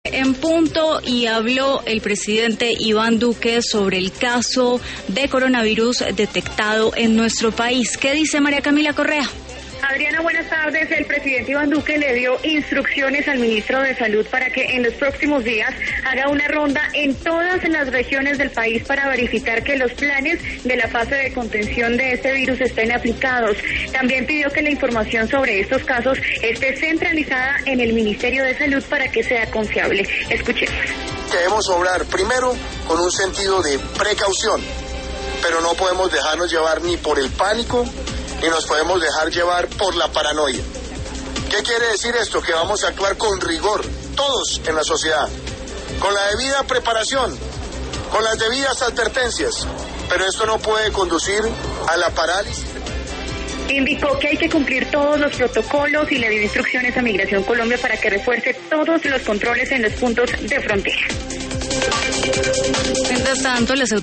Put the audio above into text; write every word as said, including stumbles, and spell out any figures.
En punto, y habló el presidente Iván Duque sobre el caso de coronavirus detectado en nuestro país. ¿Qué dice María Camila Correa? Adriana, buenas tardes. El presidente Iván Duque le dio instrucciones al ministro de Salud para que en los próximos días haga una ronda en todas las regiones del país para verificar que los planes de la fase de contención de este virus estén aplicados. También pidió que la información sobre estos casos esté centralizada en el Ministerio de Salud para que sea confiable. Escuchemos. Debemos obrar primero con un sentido de precaución, pero no podemos dejarnos llevar ni por el pánico, y nos podemos dejar llevar por la paranoia. ¿Qué quiere decir esto? Que vamos a actuar con rigor, todos en la sociedad, con la debida preparación, con las debidas advertencias, pero esto no puede conducir a la parálisis. Indicó que hay que cumplir todos los protocolos y le dio instrucciones a Migración Colombia para que refuerce todos los controles en los puntos de frontera. Mientras tanto, las